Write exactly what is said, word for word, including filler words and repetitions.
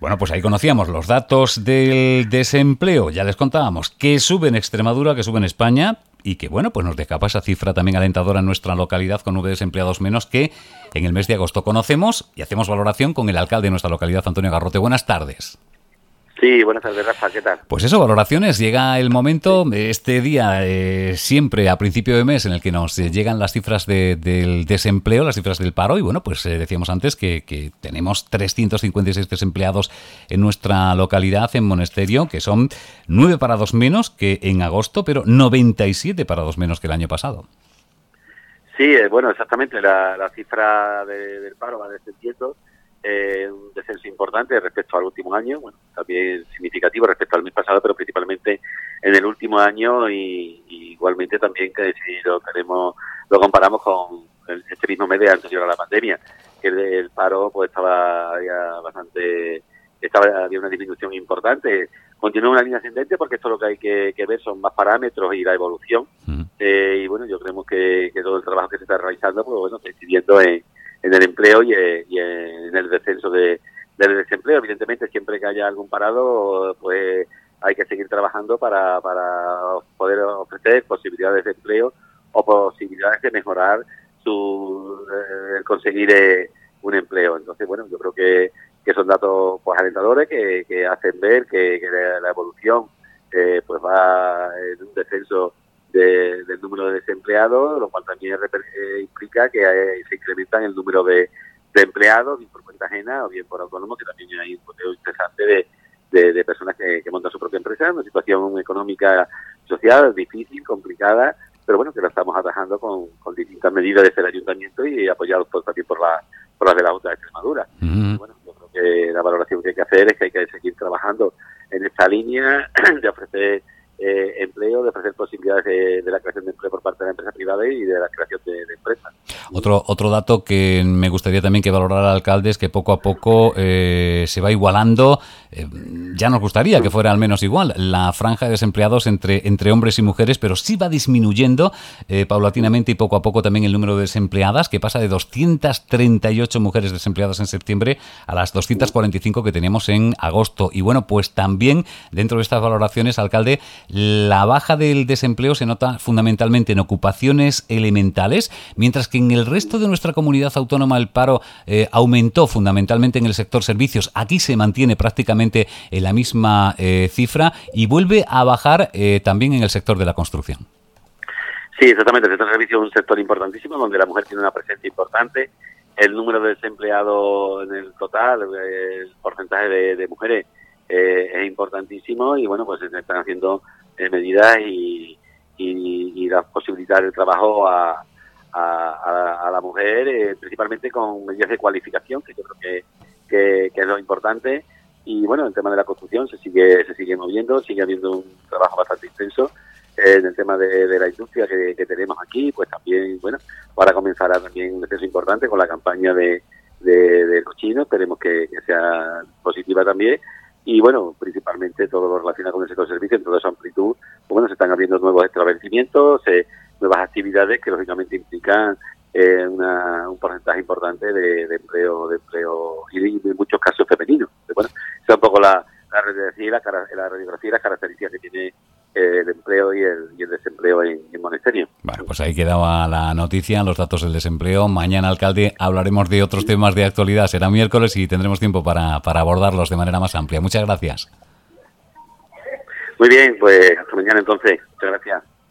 Bueno, pues ahí conocíamos los datos del desempleo. Ya les contábamos que sube en Extremadura, que sube en España y que, bueno, pues nos dejaba esa cifra también alentadora en nuestra localidad con nueve desempleados menos que en el mes de agosto. Conocemos y hacemos valoración con el alcalde de nuestra localidad, Antonio Garrote. Buenas tardes. Sí, buenas tardes, Rafa, ¿qué tal? Pues eso, valoraciones. Llega el momento, este día, eh, siempre a principio de mes, en el que nos eh, llegan las cifras de, del desempleo, las cifras del paro. Y bueno, pues eh, decíamos antes que, que tenemos trescientos cincuenta y seis desempleados en nuestra localidad, en Monesterio, que son nueve parados menos que en agosto, pero noventa y siete parados menos que el año pasado. Sí, eh, bueno, exactamente. La, la cifra de, del paro va descendiendo. Eh, un descenso importante respecto al último año, bueno, también significativo respecto al mes pasado, pero principalmente en el último año y, y igualmente también que si lo tenemos, lo comparamos con el, este mismo mes de anterior a la pandemia, que el, el paro pues estaba ya bastante, estaba había una disminución importante. Continúa una línea ascendente porque esto lo que hay que, que ver son más parámetros y la evolución. Mm. Eh, y bueno, yo creo que, que todo el trabajo que se está realizando, pues bueno, está incidiendo en en el empleo y, y en el descenso de, del desempleo. Evidentemente, siempre que haya algún parado, pues hay que seguir trabajando para, para poder ofrecer posibilidades de empleo o posibilidades de mejorar su eh, conseguir eh, un empleo. Entonces, bueno, yo creo que, que son datos pues alentadores que, que hacen ver que, que la, la evolución eh, pues va en un descenso De, del número de desempleados, lo cual también eh, implica que eh, se incrementan el número de, de empleados, bien por cuenta ajena o bien por autónomos, que también hay un conteo interesante de, de, de personas que, que montan su propia empresa, en una situación económica social difícil, complicada, pero bueno, que la estamos atajando con, con distintas medidas desde el ayuntamiento y apoyados por, también por la por las de la Junta de Extremadura. Uh-huh. Bueno, yo creo que la valoración que hay que hacer es que hay que seguir trabajando en esta línea de ofrecer Eh, empleo, de ofrecer posibilidades de, de la creación de empleo por parte de la empresa privada y de la creación de, de empresas. Otro otro dato que me gustaría también que valorara el alcalde es que poco a poco eh, se va igualando, eh, ya nos gustaría que fuera al menos igual, la franja de desempleados entre, entre hombres y mujeres, pero sí va disminuyendo eh, paulatinamente y poco a poco también el número de desempleadas, que pasa de doscientas treinta y ocho mujeres desempleadas en septiembre a las doscientas cuarenta y cinco que teníamos en agosto. Y bueno, pues también dentro de estas valoraciones, alcalde, la baja del desempleo se nota fundamentalmente en ocupaciones elementales, mientras que en el resto de nuestra comunidad autónoma el paro eh, aumentó fundamentalmente en el sector servicios. Aquí se mantiene prácticamente en la misma eh, cifra y vuelve a bajar eh, también en el sector de la construcción. Sí, exactamente. El sector de servicios es un sector importantísimo donde la mujer tiene una presencia importante. El número de desempleados en el total, el porcentaje de, de mujeres eh, es importantísimo y bueno, pues se están haciendo eh, medidas y, y, y las posibilidades de trabajo a, a, a, a la mujer, eh, principalmente con medidas de cualificación, que yo creo que, que, que es lo importante. Y bueno, el tema de la construcción se sigue se sigue moviendo, sigue habiendo un trabajo bastante intenso. Eh, en el tema de, de la industria que, que tenemos aquí, pues también, bueno, ahora comenzará también un proceso importante con la campaña de, de, de los chinos, esperemos que, que sea positiva también. Y bueno, principalmente todo lo relacionado con el sector de servicios, en toda su amplitud, pues bueno, se están abriendo nuevos establecimientos, eh, nuevas actividades que lógicamente implican eh, una, un porcentaje importante de, de empleo, de empleo y de, en muchos casos femeninos. Bueno, esa es un poco la, la radiografía y la, la radiografía y las características que tiene el empleo y el, y el desempleo en, en Monesterio. Bueno, pues ahí quedaba la noticia, los datos del desempleo. Mañana, alcalde, hablaremos de otros temas de actualidad. Será miércoles y tendremos tiempo para, para abordarlos de manera más amplia. Muchas gracias. Muy bien, pues hasta mañana entonces. Muchas gracias.